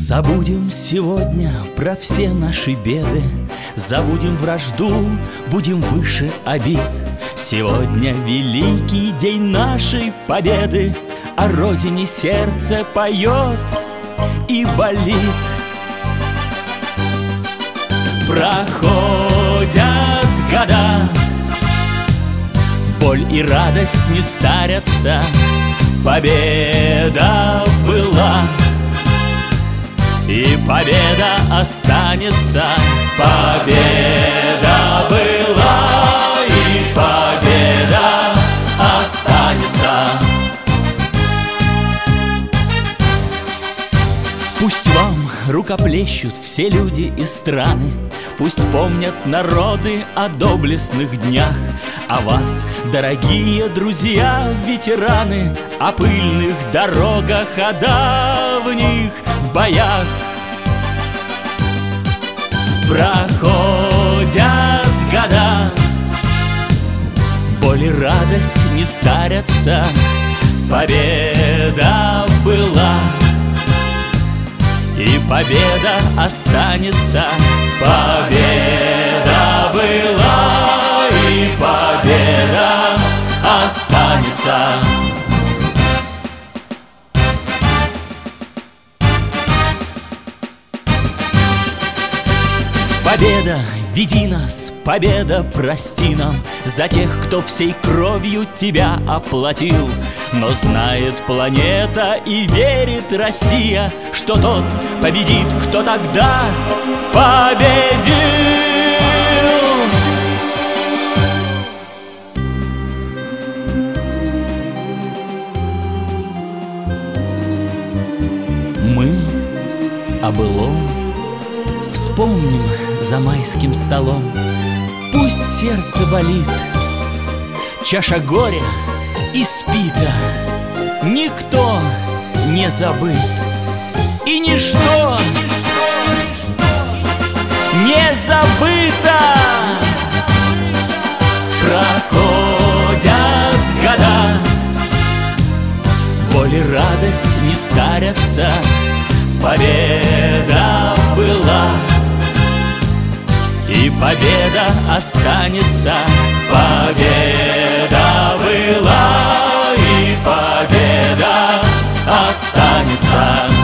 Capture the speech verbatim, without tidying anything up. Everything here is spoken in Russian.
Забудем сегодня про все наши беды, забудем вражду, будем выше обид. Сегодня великий день нашей победы, о родине сердце поет и болит. Проходят года, боль и радость не старятся, победа была, и победа останется. Победа была, и победа останется. Пусть вам рукоплещут все люди и страны, пусть помнят народы о доблестных днях, о вас, дорогие друзья, ветераны, о пыльных дорогах, о давних боях. Проходят года, боль и радость не старятся, победа была, и победа останется. Победа была, и победа останется. Победа, веди нас, победа, прости нам за тех, кто всей кровью тебя оплатил. Но знает планета и верит Россия, что тот победит, кто тогда победил. Мы о былом вспомним за майским столом. Пусть сердце болит, чаша горя испита, никто не забыт, и ничто не забыто. Проходят года, боль и радость не старятся, победа была, и победа останется. Победа была, и победа останется.